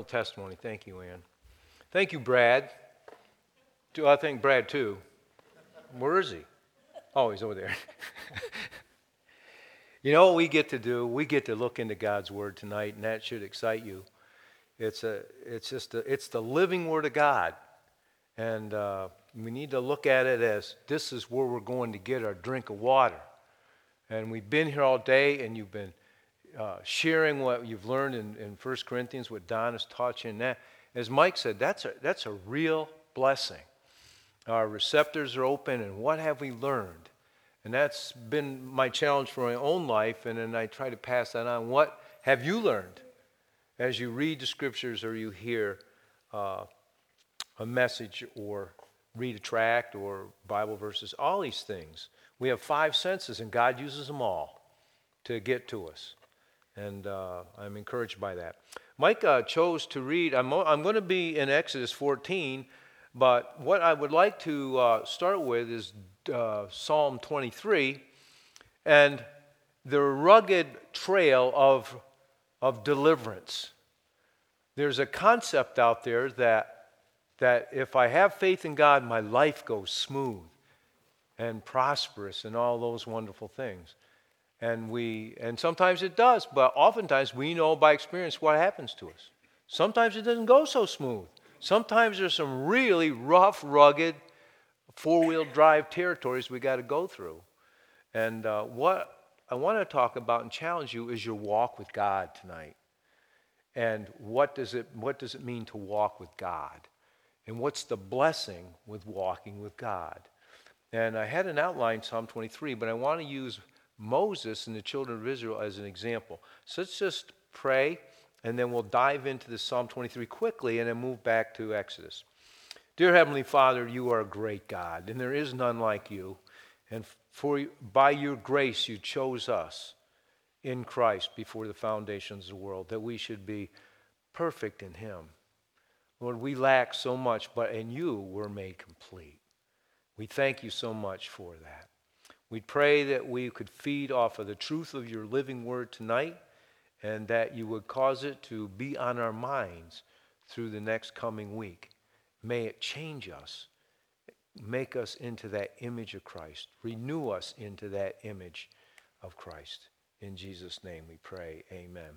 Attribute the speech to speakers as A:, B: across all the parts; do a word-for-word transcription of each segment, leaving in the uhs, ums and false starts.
A: wonderful testimony. Thank you, Ann. Thank you, Brad. I think Brad, too. Where is he? Oh, he's over there. You know what we get to do? We get to look into God's Word tonight, and that should excite you. It's a, it's just a, it's the living Word of God, and uh, we need to look at it as this is where we're going to get our drink of water. And we've been here all day, and you've been uh, sharing what you've learned in, in First Corinthians, what Don has taught you in that. As Mike said, that's a, that's a real blessing. Our receptors are open, and what have we learned? And that's been my challenge for my own life, and then I try to pass that on. What have you learned as you read the Scriptures or you hear uh, a message or read a tract or Bible verses, all these things? We have five senses, and God uses them all to get to us. And uh, I'm encouraged by that. Mike uh, chose to read, I'm, I'm going to be in Exodus fourteen, but what I would like to uh, start with is uh, Psalm twenty-three and the rugged trail of, of deliverance. There's a concept out there that, that if I have faith in God, my life goes smooth and prosperous and all those wonderful things. And we, and sometimes it does, but oftentimes we know by experience what happens to us. Sometimes it doesn't go so smooth. Sometimes there's some really rough, rugged, four-wheel drive territories we got to go through. And uh, what I want to talk about and challenge you is your walk with God tonight. And what does it, what does it mean to walk with God? And what's the blessing with walking with God? And I had an outline, Psalm twenty-three, but I want to use Moses and the children of Israel as an example. So let's just pray, and then we'll dive into the Psalm twenty-three quickly and then move back to Exodus. Dear Heavenly Father, you are a great God, and there is none like you. And for by your grace you chose us in Christ before the foundations of the world, that we should be perfect in him. Lord, we lack so much, but in you we're made complete. We thank you so much for that. We pray that we could feed off of the truth of your living word tonight, and that you would cause it to be on our minds through the next coming week. May it change us, make us into that image of Christ, renew us into that image of Christ. In Jesus' name we pray, amen.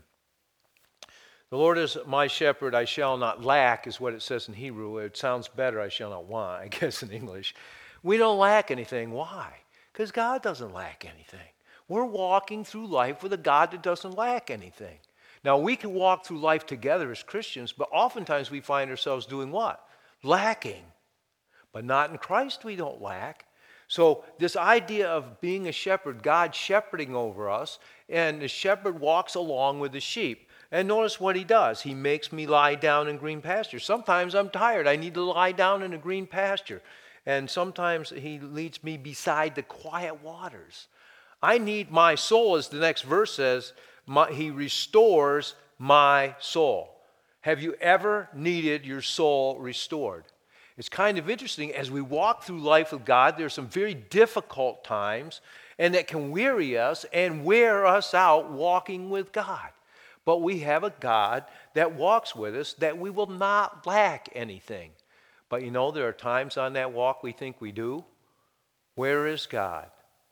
A: The Lord is my shepherd, I shall not lack, is what it says in Hebrew. It sounds better, I shall not want, I guess, in English. We don't lack anything. Why? Because God doesn't lack anything. We're walking through life with a God that doesn't lack anything. Now, we can walk through life together as Christians, but oftentimes we find ourselves doing what? Lacking. But not in Christ we don't lack. So this idea of being a shepherd, God shepherding over us, and the shepherd walks along with the sheep. And notice what he does. He makes me lie down in green pasture. Sometimes I'm tired. I need to lie down in a green pasture. And sometimes he leads me beside the quiet waters. I need my soul, as the next verse says, my, he restores my soul. Have you ever needed your soul restored? It's kind of interesting, as we walk through life with God, there's some very difficult times, and that can weary us and wear us out walking with God. But we have a God that walks with us, that we will not lack anything. But you know, there are times on that walk we think we do. Where is God?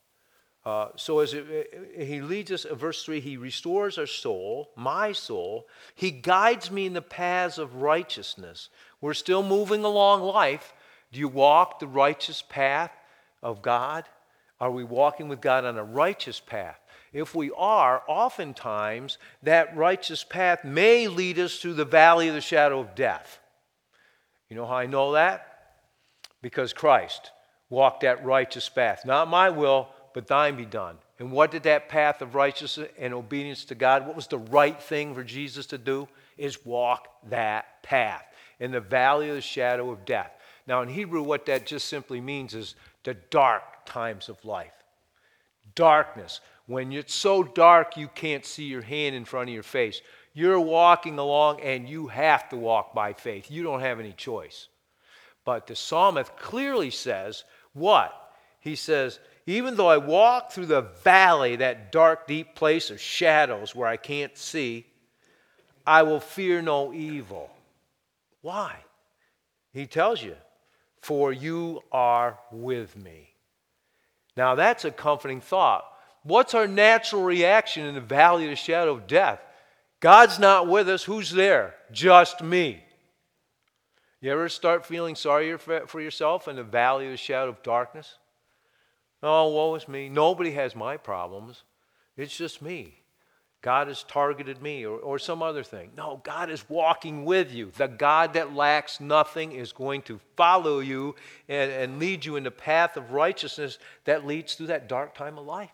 A: Uh, so as it, he leads us, verse three, he restores our soul, my soul. He guides me in the paths of righteousness. We're still moving along life. Do you walk the righteous path of God? Are we walking with God on a righteous path? If we are, oftentimes that righteous path may lead us through the valley of the shadow of death. You know how I know that? Because Christ walked that righteous path. Not my will, but thine be done. And what did that path of righteousness and obedience to God, what was the right thing for Jesus to do? Is walk that path in the valley of the shadow of death. Now in Hebrew, what that just simply means is the dark times of life. Darkness. When it's so dark you can't see your hand in front of your face. You're walking along and you have to walk by faith. You don't have any choice. But the psalmist clearly says, what? He says, even though I walk through the valley, that dark, deep place of shadows where I can't see, I will fear no evil. Why? He tells you, for you are with me. Now that's a comforting thought. What's our natural reaction in the valley of the shadow of death? God's not with us. Who's there? Just me. You ever start feeling sorry for yourself in the valley of the shadow of darkness? Oh, woe is me. Nobody has my problems. It's just me. God has targeted me or, or some other thing. No, God is walking with you. The God that lacks nothing is going to follow you and, and lead you in the path of righteousness that leads through that dark time of life.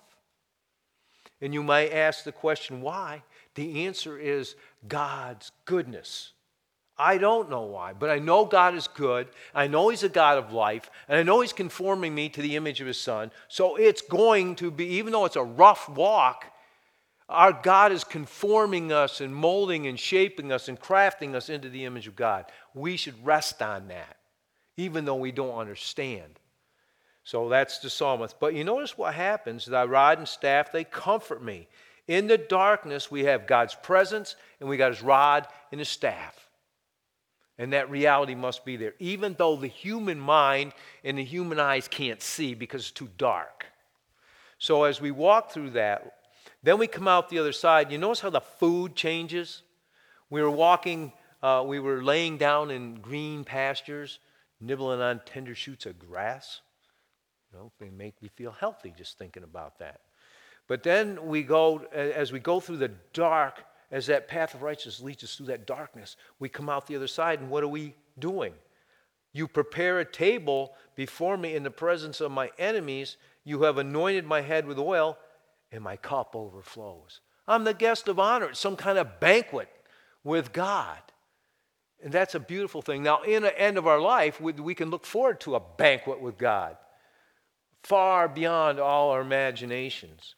A: And you might ask the question, why? The answer is God's goodness. I don't know why, but I know God is good. I know He's a God of life, and I know He's conforming me to the image of His Son. So it's going to be, even though it's a rough walk, our God is conforming us and molding and shaping us and crafting us into the image of God. We should rest on that, even though we don't understand. So that's the psalmist. But you notice what happens. Thy rod and staff, they comfort me. In the darkness, we have God's presence, and we got His rod and His staff. And that reality must be there, even though the human mind and the human eyes can't see because it's too dark. So as we walk through that, then we come out the other side. You notice how the food changes? We were walking, uh, we were laying down in green pastures, nibbling on tender shoots of grass. You know, they make me feel healthy just thinking about that. But then we go, as we go through the dark, as that path of righteousness leads us through that darkness, we come out the other side, and what are we doing? You prepare a table before me in the presence of my enemies. You have anointed my head with oil, and my cup overflows. I'm the guest of honor. It's some kind of banquet with God. And that's a beautiful thing. Now, in the end of our life, we, we can look forward to a banquet with God, far beyond all our imaginations.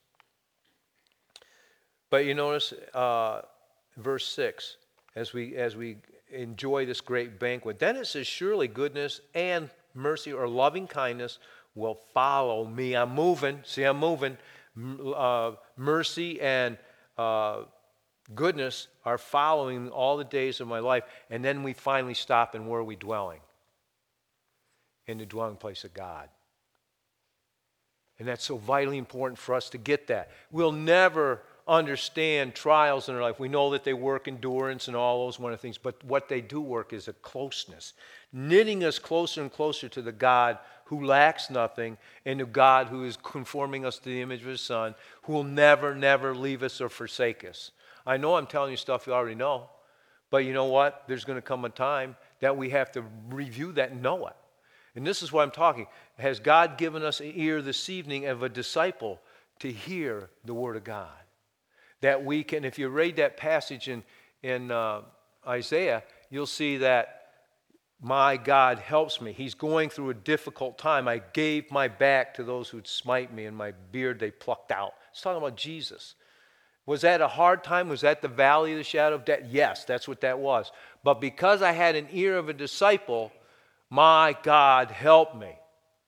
A: But you notice uh, verse six, as we as we enjoy this great banquet, then it says, surely goodness and mercy or loving kindness will follow me. I'm moving. See, I'm moving. Uh, mercy and uh, goodness are following all the days of my life. And then we finally stop, and where are we dwelling? In the dwelling place of God. And that's so vitally important for us to get that. We'll never understand trials in our life. We know that they work endurance and all those one of the things, but what they do work is a closeness, knitting us closer and closer to the God who lacks nothing and the God who is conforming us to the image of His Son, who will never, never leave us or forsake us. I know I'm telling you stuff you already know, but you know what? There's going to come a time that we have to review that and know it. And this is what I'm talking. Has God given us an ear this evening of a disciple to hear the Word of God? That we can, if you read that passage in, in uh, Isaiah, you'll see that my God helps me. He's going through a difficult time. I gave my back to those who'd smite me, and my beard they plucked out. It's talking about Jesus. Was that a hard time? Was that the valley of the shadow of death? Yes, that's what that was. But because I had an ear of a disciple, my God helped me.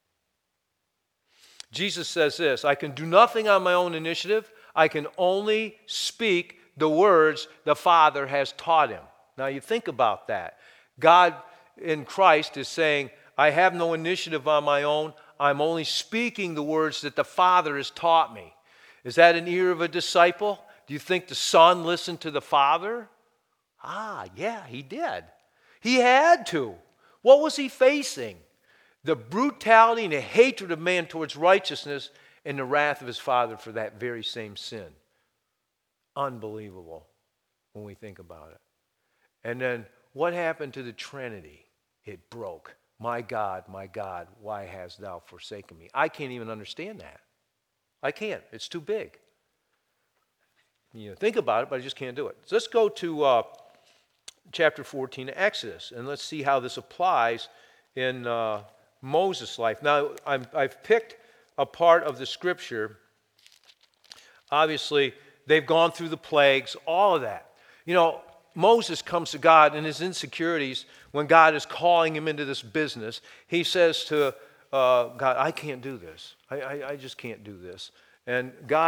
A: Jesus says this, I can do nothing on my own initiative. I can only speak the words the Father has taught him. Now you think about that. God in Christ is saying, I have no initiative on my own. I'm only speaking the words that the Father has taught me. Is that an ear of a disciple? Do you think the Son listened to the Father? Ah, yeah, he did. He had to. What was he facing? The brutality and the hatred of man towards righteousness and the wrath of his Father for that very same sin. Unbelievable when we think about it. And then what happened to the Trinity? It broke. My God, my God, why hast thou forsaken me? I can't even understand that. I can't. It's too big. You know, think about it, but I just can't do it. So let's go to uh, chapter fourteen of Exodus, and let's see how this applies in uh, Moses' life. Now, I'm, I've picked a part of the scripture. Obviously, they've gone through the plagues, all of that. You know, Moses comes to God in his insecurities when God is calling him into this business. He says to uh, God, I can't do this. I, I, I just can't do this. And God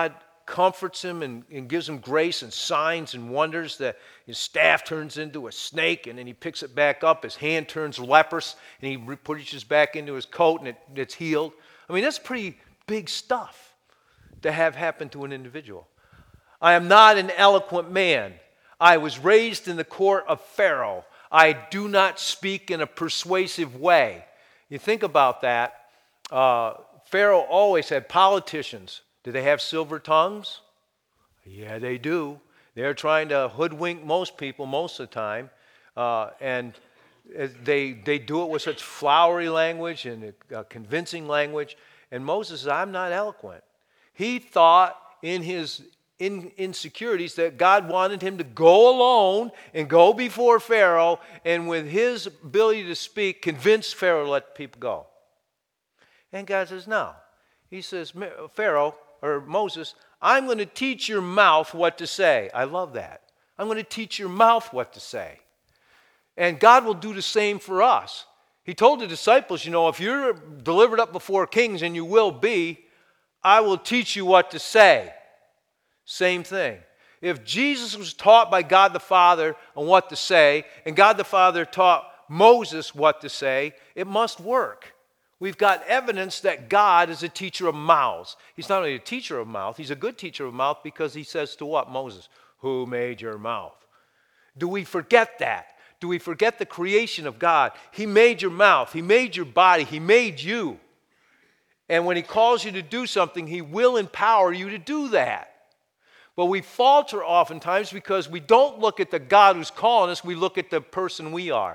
A: comforts him and, and gives him grace and signs and wonders. That his staff turns into a snake, and then he picks it back up. His hand turns leprous, and he re- pushes back into his coat, and it, it's healed. I mean, that's pretty big stuff to have happen to an individual. I am not an eloquent man. I was raised in the court of Pharaoh. I do not speak in a persuasive way. You think about that. Uh, Pharaoh always had politicians. Do they have silver tongues? Yeah, they do. They're trying to hoodwink most people most of the time. Uh, and they, they do it with such flowery language and uh, convincing language. And Moses says, I'm not eloquent. He thought in his in, insecurities that God wanted him to go alone and go before Pharaoh, and with his ability to speak, convince Pharaoh to let the people go. And God says, no. He says, Pharaoh, or Moses, I'm going to teach your mouth what to say. I love that. I'm going to teach your mouth what to say. And God will do the same for us. He told the disciples, you know, if you're delivered up before kings, and you will be, I will teach you what to say. Same thing. If Jesus was taught by God the Father on what to say, and God the Father taught Moses what to say, it must work. We've got evidence that God is a teacher of mouths. He's not only a teacher of mouth, he's a good teacher of mouth, because he says to what? Moses, who made your mouth? Do we forget that? Do we forget the creation of God? He made your mouth. He made your body. He made you. And when he calls you to do something, he will empower you to do that. But we falter oftentimes because we don't look at the God who's calling us. We look at the person we are.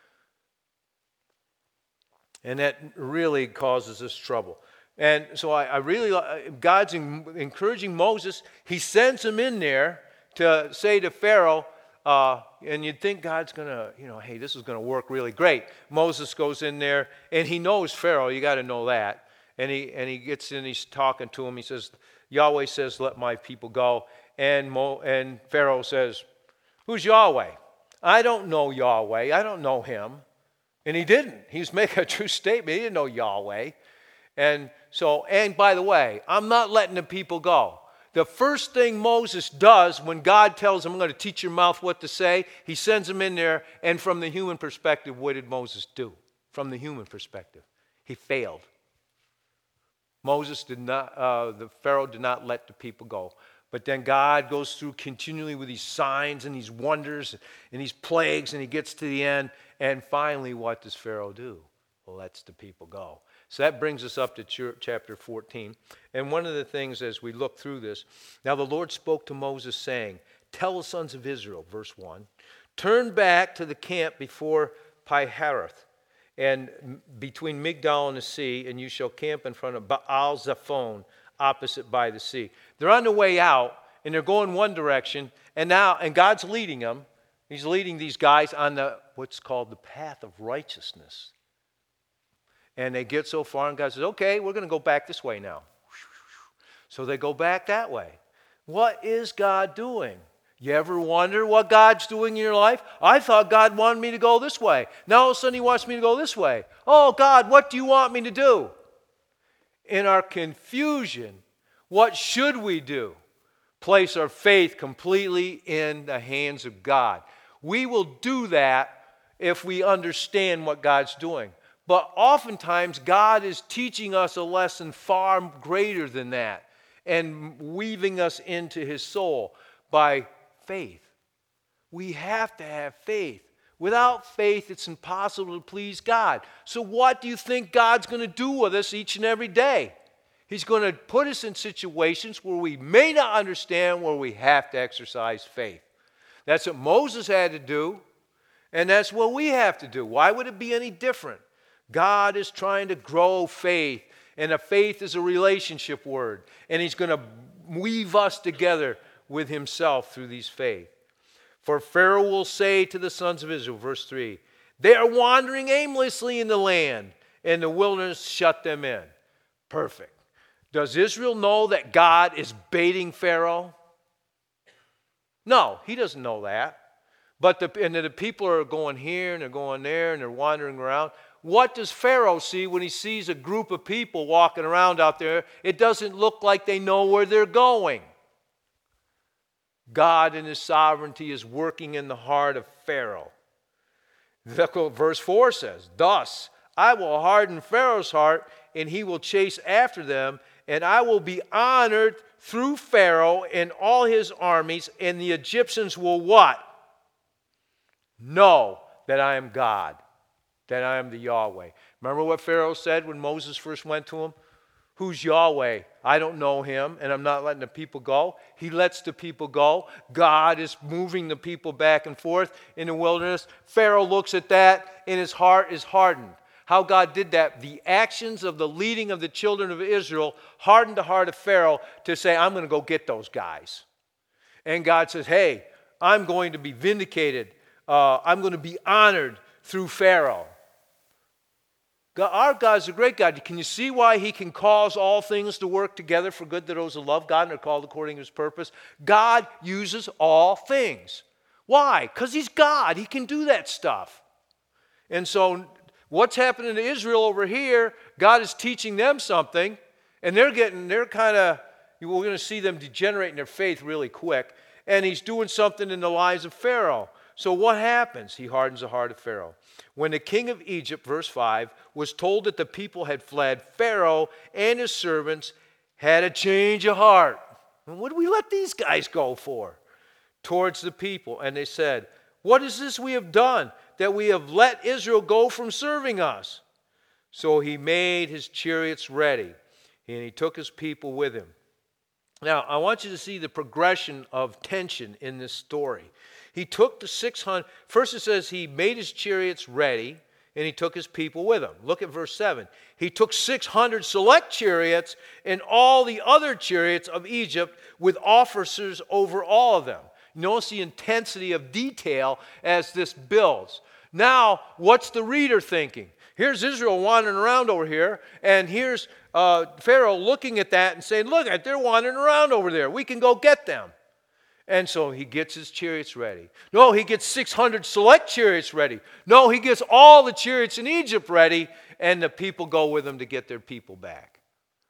A: And that really causes us trouble. And so I, I really, God's encouraging Moses. He sends him in there to say to Pharaoh, uh, and you'd think God's going to, you know, hey, this is going to work really great. Moses goes in there, and he knows Pharaoh. You got to know that. And he and he gets in, he's talking to him. He says, Yahweh says, let my people go. And Mo, and Pharaoh says, who's Yahweh? I don't know Yahweh. I don't know him. And he didn't. He was making a true statement. He didn't know Yahweh. And so, and by the way, I'm not letting the people go. The first thing Moses does when God tells him, I'm going to teach your mouth what to say, he sends him in there. And from the human perspective, what did Moses do? From the human perspective, he failed. Moses did not, uh, the Pharaoh did not let the people go. But then God goes through continually with these signs and these wonders and these plagues, and he gets to the end. And finally, what does Pharaoh do? Lets the people go. So that brings us up to chapter fourteen. And one of the things as we look through this, now the Lord spoke to Moses saying, tell the sons of Israel, verse one, turn back to the camp before Pi-hahiroth, and between Migdol and the sea, and you shall camp in front of Baal-zephon, opposite by the sea. They're on the way out, and they're going one direction, and now, and God's leading them. He's leading these guys on the what's called the path of righteousness. And they get so far, and God says, okay, we're going to go back this way now. So they go back that way. What is God doing? You ever wonder what God's doing in your life? I thought God wanted me to go this way. Now all of a sudden he wants me to go this way. Oh, God, what do you want me to do? In our confusion, what should we do? Place our faith completely in the hands of God. We will do that if we understand what God's doing. But oftentimes, God is teaching us a lesson far greater than that and weaving us into his soul by faith. We have to have faith. Without faith, it's impossible to please God. So what do you think God's going to do with us each and every day? He's going to put us in situations where we may not understand, where we have to exercise faith. That's what Moses had to do, and that's what we have to do. Why would it be any different? God is trying to grow faith, and a faith is a relationship word, and he's going to weave us together with himself through these faith. For Pharaoh will say to the sons of Israel, verse three, they are wandering aimlessly in the land, and the wilderness shut them in. Perfect. Does Israel know that God is baiting Pharaoh? No, he doesn't know that. But the, and the people are going here and they're going there and they're wandering around. What does Pharaoh see when he sees a group of people walking around out there? It doesn't look like they know where they're going. God in his sovereignty is working in the heart of Pharaoh. Look what verse four says. Thus, I will harden Pharaoh's heart, and he will chase after them, and I will be honored through Pharaoh and all his armies, and the Egyptians will what? Know that I am God, that I am the Yahweh. Remember what Pharaoh said when Moses first went to him? Who's Yahweh? I don't know him, and I'm not letting the people go. He lets the people go. God is moving the people back and forth in the wilderness. Pharaoh looks at that, and his heart is hardened. How God did that, the actions of the leading of the children of Israel hardened the heart of Pharaoh to say, I'm going to go get those guys. And God says, hey, I'm going to be vindicated. Uh, I'm going to be honored through Pharaoh. God, our God's a great God. Can you see why he can cause all things to work together for good to those who love God and are called according to his purpose? God uses all things. Why? Because he's God. He can do that stuff. And so what's happening to Israel over here, God is teaching them something, and they're getting, they're kind of, we're going to see them degenerate in their faith really quick, and he's doing something in the lives of Pharaoh. So what happens? He hardens the heart of Pharaoh. When the king of Egypt, verse five, was told that the people had fled, Pharaoh and his servants had a change of heart. And what do we let these guys go for? Towards the people. And they said, what is this we have done, that we have let Israel go from serving us? So he made his chariots ready, and he took his people with him. Now, I want you to see the progression of tension in this story. He took the six hundred, first it says he made his chariots ready, and he took his people with him. Look at verse seven. He took six hundred select chariots and all the other chariots of Egypt with officers over all of them. Notice the intensity of detail as this builds. Now, what's the reader thinking? Here's Israel wandering around over here, and here's uh, Pharaoh looking at that and saying, look, they're wandering around over there. We can go get them. And so he gets his chariots ready. No, he gets six hundred select chariots ready. No, he gets all the chariots in Egypt ready, and the people go with him to get their people back.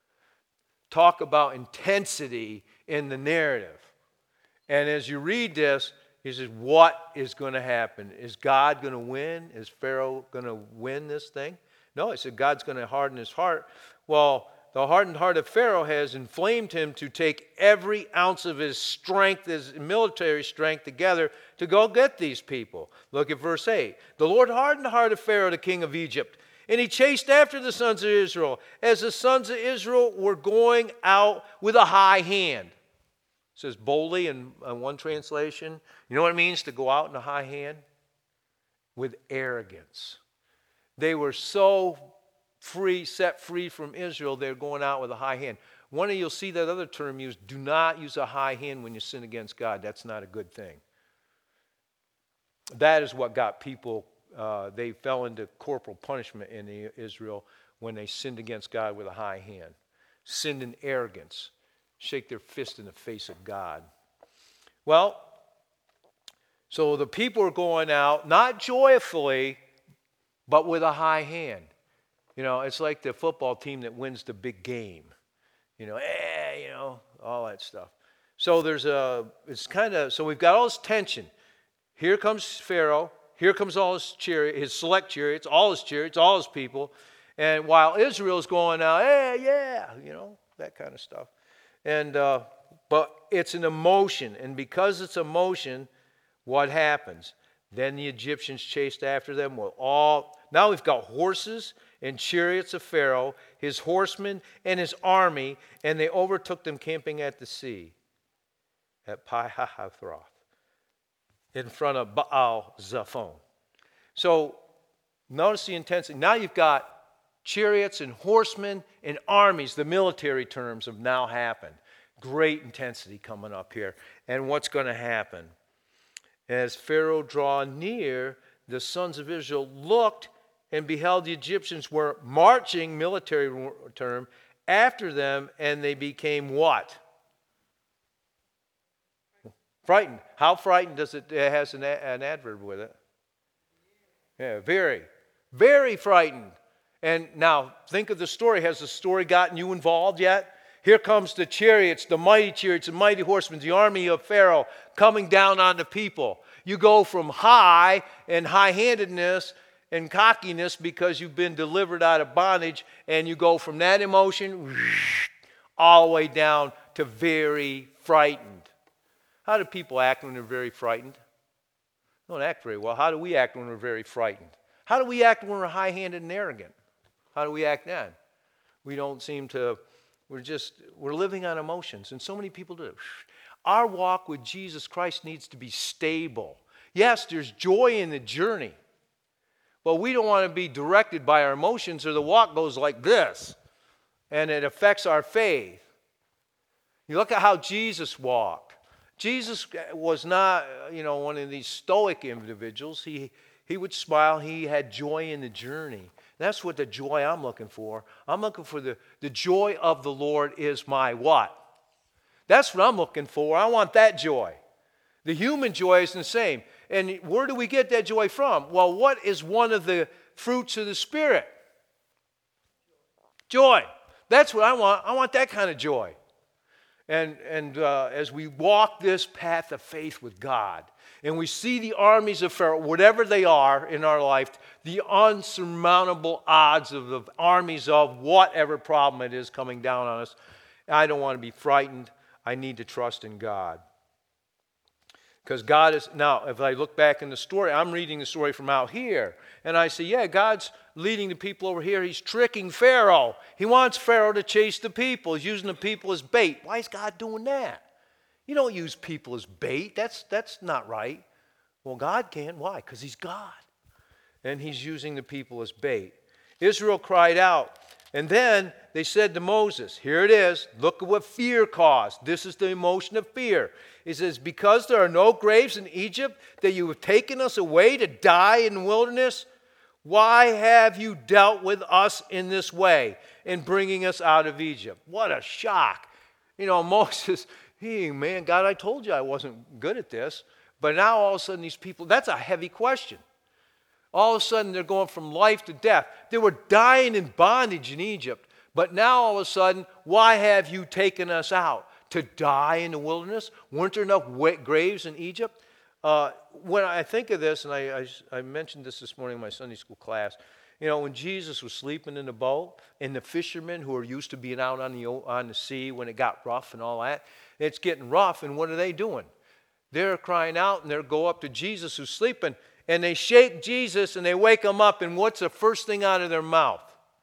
A: Talk about intensity in the narrative. And as you read this, he says, what is going to happen? Is God going to win? Is Pharaoh going to win this thing? No, he said God's going to harden his heart. Well, the hardened heart of Pharaoh has inflamed him to take every ounce of his strength, his military strength together to go get these people. Look at verse eight. The Lord hardened the heart of Pharaoh, the king of Egypt, and he chased after the sons of Israel as the sons of Israel were going out with a high hand. It says boldly in, in one translation. You know what it means to go out in a high hand? With arrogance. They were so free, set free from Israel, they're going out with a high hand. One of you'll see that other term used, do not use a high hand when you sin against God. That's not a good thing. That is what got people, uh, they fell into corporal punishment in the, Israel when they sinned against God with a high hand. Sinned in arrogance. Shake their fist in the face of God. Well, so the people are going out, not joyfully, but with a high hand. You know, it's like the football team that wins the big game. You know, eh, you know, all that stuff. So there's a, it's kind of, so we've got all this tension. Here comes Pharaoh. Here comes all his chariot, his select chariots, all his chariots, all his people. And while Israel's going out, hey, yeah, you know, that kind of stuff. And, uh, but it's an emotion. And because it's emotion, what happens? Then the Egyptians chased after them with all, now we've got horses and chariots of Pharaoh, his horsemen and his army, and they overtook them camping at the sea, at Pi-hahiroth, in front of Baal Zephon. So notice the intensity. Now you've got chariots and horsemen and armies. The military terms have now happened. Great intensity coming up here. And what's going to happen? As Pharaoh drew near, the sons of Israel looked and beheld the Egyptians were marching, military term, after them, and they became what? Frightened. How frightened does it, it has an, an adverb with it? Yeah, very. Very frightened. And now, think of the story. Has the story gotten you involved yet? Here comes the chariots, the mighty chariots, the mighty horsemen, the army of Pharaoh coming down on the people. You go from high and high-handedness and cockiness because you've been delivered out of bondage, and you go from that emotion all the way down to very frightened. How do people act when they're very frightened? They don't act very well. How do we act when we're very frightened? How do we act when we're high-handed and arrogant? How do we act then? We don't seem to, we're just, we're living on emotions, and so many people do. Our walk with Jesus Christ needs to be stable. Yes, there's joy in the journey, but we don't want to be directed by our emotions, or the walk goes like this, and it affects our faith. You look at how Jesus walked. Jesus was not, you know, one of these stoic individuals. He, he would smile. He had joy in the journey. That's what the joy I'm looking for. I'm looking for the, the joy of the Lord is my what? That's what I'm looking for. I want that joy. The human joy is the same. And where do we get that joy from? Well, what is one of the fruits of the Spirit? Joy. That's what I want. I want that kind of joy. And, and uh, as we walk this path of faith with God, and we see the armies of Pharaoh, whatever they are in our life, the unsurmountable odds of the armies of whatever problem it is coming down on us, I don't want to be frightened. I need to trust in God. Because God is, now, if I look back in the story, I'm reading the story from out here, and I say, yeah, God's leading the people over here. He's tricking Pharaoh. He wants Pharaoh to chase the people. He's using the people as bait. Why is God doing that? You don't use people as bait. That's, that's not right. Well, God can. Why? Because He's God. And He's using the people as bait. Israel cried out. And then they said to Moses, here it is. Look at what fear caused. This is the emotion of fear. It says, because there are no graves in Egypt, that you have taken us away to die in the wilderness, why have you dealt with us in this way in bringing us out of Egypt? What a shock. You know, Moses... Hey, man, God, I told you I wasn't good at this. But now all of a sudden these people, that's a heavy question. All of a sudden they're going from life to death. They were dying in bondage in Egypt. But now all of a sudden, why have you taken us out? To die in the wilderness? Weren't there enough wet graves in Egypt? Uh, when I think of this, and I, I, I mentioned this this morning in my Sunday school class, you know, when Jesus was sleeping in the boat, and the fishermen who are used to being out on the, on the sea when it got rough and all that, it's getting rough, and what are they doing? They're crying out, and they go up to Jesus who's sleeping, and they shake Jesus, and they wake him up, and what's the first thing out of their mouth?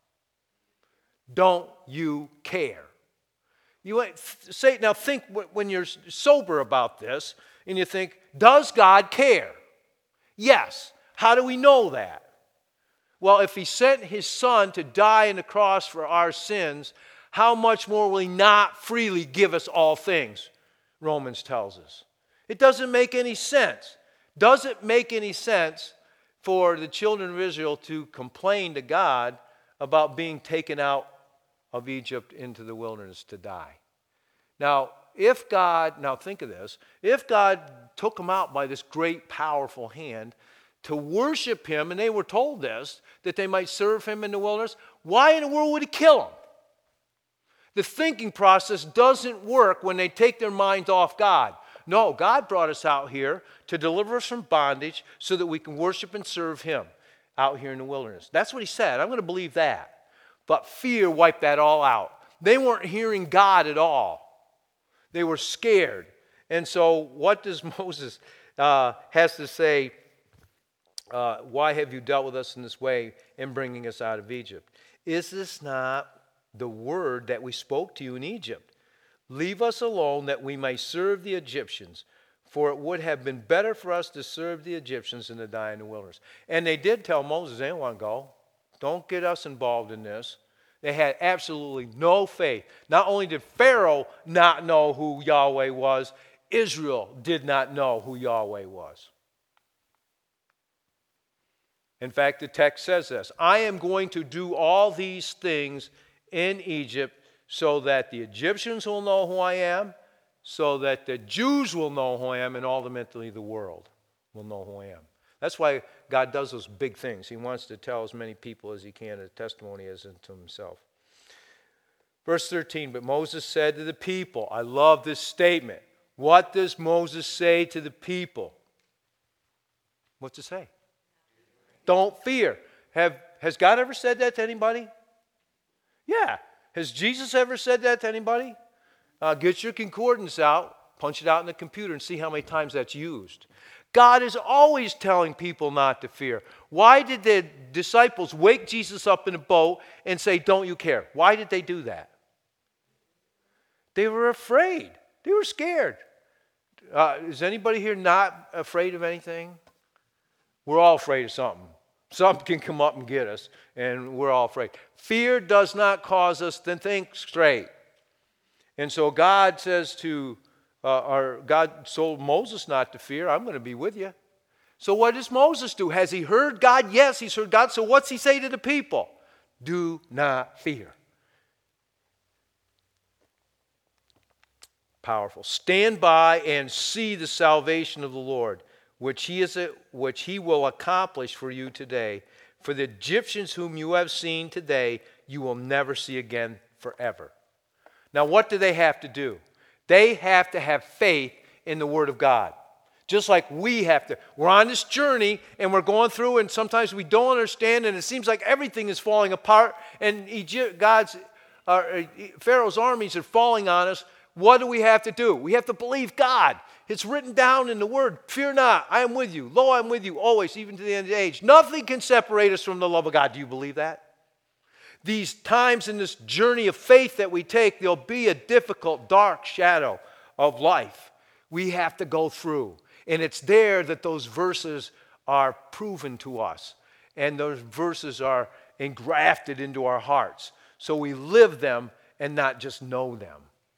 A: Don't you care? You say, now think when you're sober about this, and you think, does God care? Yes. How do we know that? Well, if He sent His Son to die on the cross for our sins, how much more will He not freely give us all things? Romans tells us. It doesn't make any sense. Does it make any sense for the children of Israel to complain to God about being taken out of Egypt into the wilderness to die? Now, if God, now think of this, if God took them out by this great powerful hand to worship Him, and they were told this, that they might serve Him in the wilderness, why in the world would He kill them? The thinking process doesn't work when they take their minds off God. No, God brought us out here to deliver us from bondage so that we can worship and serve Him out here in the wilderness. That's what He said. I'm going to believe that. But fear wiped that all out. They weren't hearing God at all. They were scared. And so what does Moses uh, has to say? Uh, why have you dealt with us in this way in bringing us out of Egypt? Is this not the word that we spoke to you in Egypt? Leave us alone that we may serve the Egyptians, for it would have been better for us to serve the Egyptians than to die in the wilderness. And they did tell Moses, they don't want to go. Don't get us involved in this. They had absolutely no faith. Not only did Pharaoh not know who Yahweh was, Israel did not know who Yahweh was. In fact, the text says this, I am going to do all these things in Egypt so that the Egyptians will know who I am, so that the Jews will know who I am, and ultimately the world will know who I am. That's why God does those big things. He wants to tell as many people as He can a testimony as unto Himself. Verse thirteen, but Moses said to the people, I love this statement. What does Moses say to the people? What's it say? Don't fear. Have, has God ever said that to anybody? Yeah. Has Jesus ever said that to anybody? Uh, get your concordance out, punch it out in the computer, and see how many times that's used. God is always telling people not to fear. Why did the disciples wake Jesus up in a boat and say, don't you care? Why did they do that? They were afraid. They were scared. Uh, is anybody here not afraid of anything? We're all afraid of something. Something can come up and get us, and we're all afraid. Fear does not cause us to think straight. And so God says to, uh, or God told Moses not to fear. I'm going to be with you. So what does Moses do? Has he heard God? Yes, he's heard God. So what's he say to the people? Do not fear. Powerful. Stand by and see the salvation of the Lord, which he is, which he will accomplish for you today. For the Egyptians whom you have seen today, you will never see again forever. Now, what do they have to do? They have to have faith in the Word of God. Just like we have to. We're on this journey and we're going through, and sometimes we don't understand, and it seems like everything is falling apart, and Egypt, God's, uh, Pharaoh's armies are falling on us. What do we have to do? We have to believe God. It's written down in the Word. Fear not, I am with you. Lo, I am with you always, even to the end of the age. Nothing can separate us from the love of God. Do you believe that? These times in this journey of faith that we take, there'll be a difficult, dark shadow of life we have to go through. And it's there that those verses are proven to us. And those verses are engrafted into our hearts. So we live them and not just know them.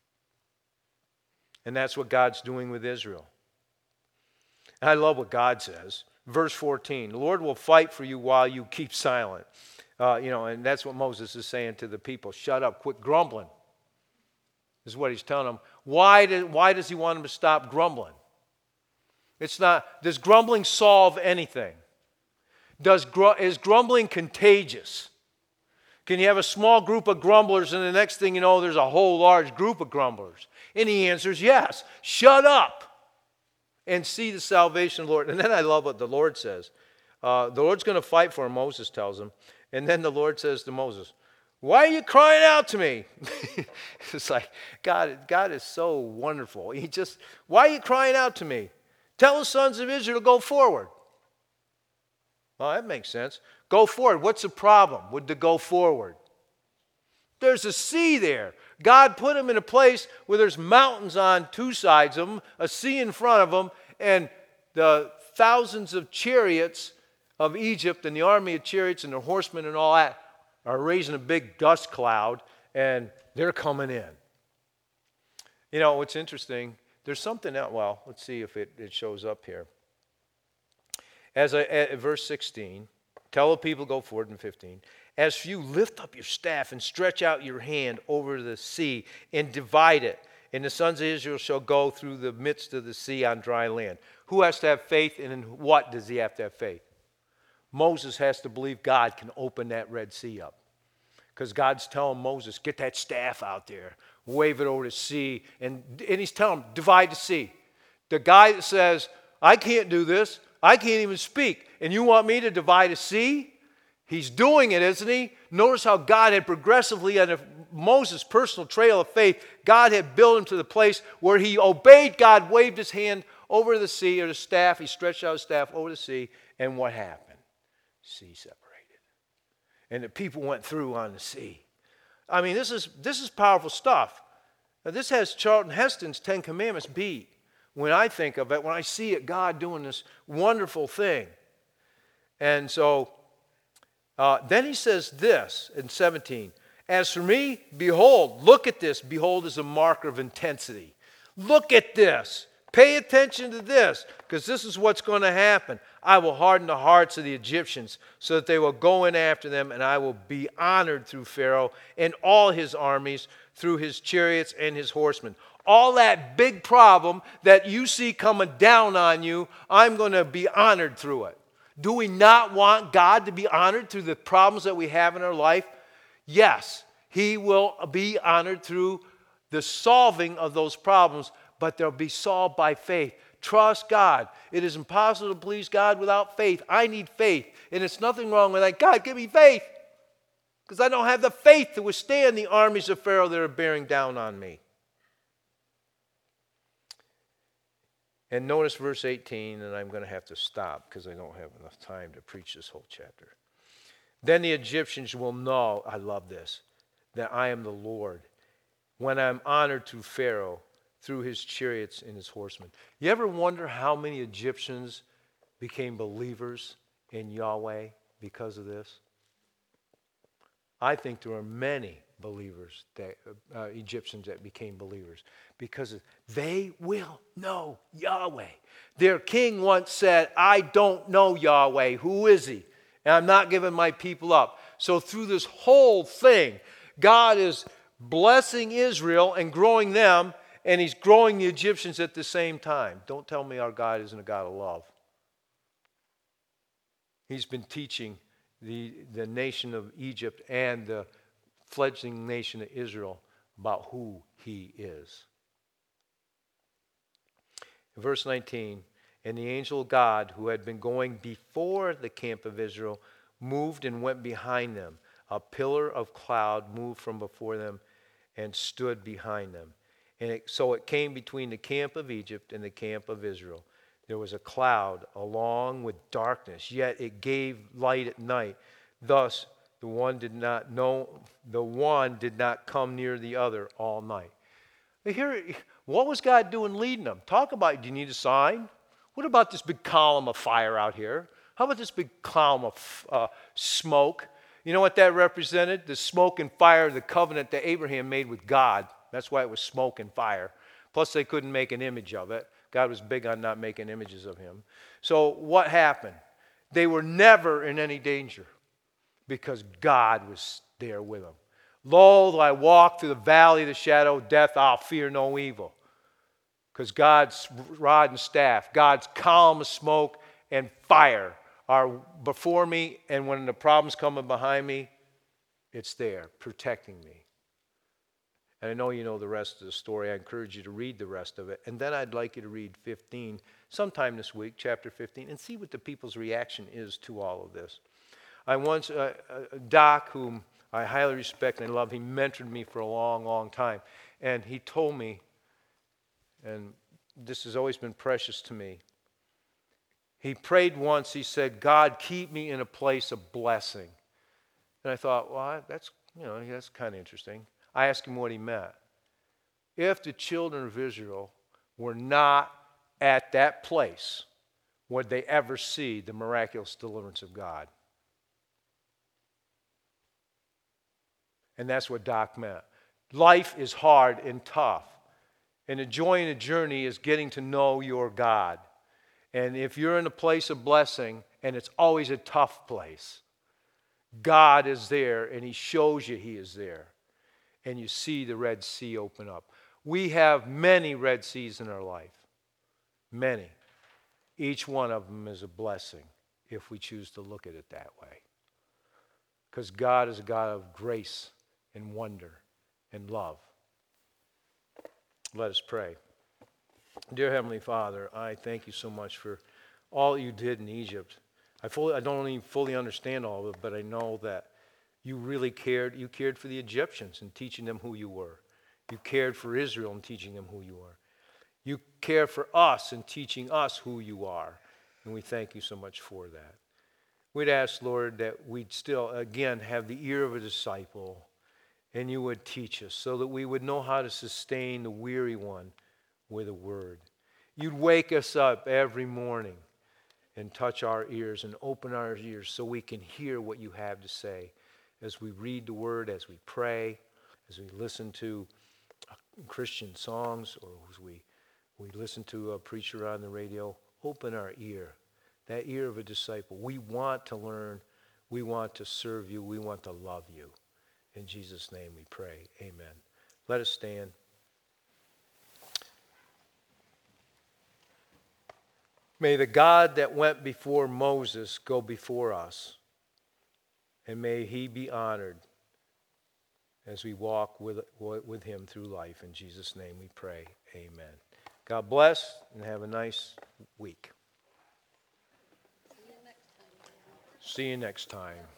A: And that's what God's doing with Israel. And I love what God says. Verse fourteen, the Lord will fight for you while you keep silent. Uh, you know, and that's what Moses is saying to the people. Shut up, quit grumbling. This is what he's telling them. Why, did, why does he want them to stop grumbling? It's not, does grumbling solve anything? Does gr- is grumbling contagious? Can you have a small group of grumblers and the next thing you know there's a whole large group of grumblers? And the answer is yes. Shut up and see the salvation of the Lord. And then I love what the Lord says. Uh, the Lord's going to fight for him, Moses tells him. And then the Lord says to Moses, why are you crying out to me? It's like, God, God is so wonderful. He just, why are you crying out to me? Tell the sons of Israel to go forward. Well, that makes sense. Go forward. What's the problem with the go forward? There's a sea there. God put them in a place where there's mountains on two sides of them, a sea in front of them, and the thousands of chariots of Egypt and the army of chariots and their horsemen and all that are raising a big dust cloud, and they're coming in. You know, what's interesting, there's something else. Well, let's see if it, it shows up here. As I, at verse sixteen, tell the people, go forward in fifteen. As for you, lift up your staff and stretch out your hand over the sea and divide it. And the sons of Israel shall go through the midst of the sea on dry land. Who has to have faith, and in what does he have to have faith? Moses has to believe God can open that Red Sea up. Because God's telling Moses, get that staff out there, wave it over the sea, and, and he's telling him, divide the sea. The guy that says, I can't do this, I can't even speak, and you want me to divide a sea? He's doing it, isn't he? Notice how God had progressively, on Moses' personal trail of faith, God had built him to the place where he obeyed God, waved his hand over the sea, or the staff, he stretched out his staff over the sea, and what happened? Sea separated. And the people went through on the sea. I mean, this is this is powerful stuff. Now, this has Charlton Heston's Ten Commandments beat. When I think of it, when I see it, God doing this wonderful thing. And so, uh, then he says this in seventeen. As for me, behold, look at this. Behold is a marker of intensity. Look at this. Pay attention to this, because this is what's going to happen. I will harden the hearts of the Egyptians so that they will go in after them, and I will be honored through Pharaoh and all his armies, through his chariots and his horsemen. All that big problem that you see coming down on you, I'm going to be honored through it. Do we not want God to be honored through the problems that we have in our life? Yes. He will be honored through the solving of those problems, but they'll be solved by faith. Trust God. It is impossible to please God without faith. I need faith. And it's nothing wrong with that. God, give me faith. Because I don't have the faith to withstand the armies of Pharaoh that are bearing down on me. And notice verse eighteen, and I'm going to have to stop because I don't have enough time to preach this whole chapter. Then the Egyptians will know, I love this, that I am the Lord, when I'm honored through Pharaoh, through his chariots and his horsemen. You ever wonder how many Egyptians became believers in Yahweh because of this? I think there are many believers, that, uh, Egyptians that became believers because they will know Yahweh. Their king once said, I don't know Yahweh. Who is he? And I'm not giving my people up. So through this whole thing, God is blessing Israel and growing them, and he's growing the Egyptians at the same time. Don't tell me our God isn't a God of love. He's been teaching the, the nation of Egypt and the fledgling nation of Israel about who he is. In verse nineteen, and the angel of God who had been going before the camp of Israel moved and went behind them. A pillar of cloud moved from before them and stood behind them. And it, so it came between the camp of Egypt and the camp of Israel. There was a cloud along with darkness, yet it gave light at night. Thus the one did not know, the one did not come near the other all night. Here, what was God doing leading them? Talk about, do you need a sign? What about this big column of fire out here? How about this big column of uh, smoke? You know what that represented? The smoke and fire, the covenant that Abraham made with God. That's why it was smoke and fire. Plus, they couldn't make an image of it. God was big on not making images of him. So what happened? They were never in any danger because God was there with them. Lo, though I walk through the valley of the shadow of death, I'll fear no evil. Because God's rod and staff, God's column of smoke and fire are before me, and when the problems come behind me, it's there, protecting me. And I know you know the rest of the story. I encourage you to read the rest of it. And then I'd like you to read fifteen sometime this week, chapter fifteen, and see what the people's reaction is to all of this. I once, uh, uh, Doc, whom I highly respect and love, he mentored me for a long, long time. And he told me, and this has always been precious to me, he prayed once, he said, God, keep me in a place of blessing. And I thought, well, that's, you know, that's kind of interesting. I asked him what he meant. If the children of Israel were not at that place, would they ever see the miraculous deliverance of God? And that's what Doc meant. Life is hard and tough. And enjoying the journey is getting to know your God. And if you're in a place of blessing, and it's always a tough place, God is there, and he shows you he is there. And you see the Red Sea open up. We have many Red Seas in our life. Many. Each one of them is a blessing if we choose to look at it that way. Because God is a God of grace and wonder and love. Let us pray. Dear Heavenly Father, I thank you so much for all you did in Egypt. I fully, I don't even fully understand all of it, but I know that you really cared. You cared for the Egyptians in teaching them who you were. You cared for Israel in teaching them who you are. You care for us in teaching us who you are. And we thank you so much for that. We'd ask, Lord, that we'd still, again, have the ear of a disciple, and you would teach us so that we would know how to sustain the weary one with a word. You'd wake us up every morning and touch our ears and open our ears so we can hear what you have to say as we read the word, as we pray, as we listen to Christian songs, or as we, we listen to a preacher on the radio. Open our ear, that ear of a disciple. We want to learn. We want to serve you. We want to love you. In Jesus' name we pray. Amen. Let us stand. May the God that went before Moses go before us, and may he be honored, as we walk with, with him through life. In Jesus' name we pray. Amen. God bless and have a nice week.
B: See you next time.
A: See you next time.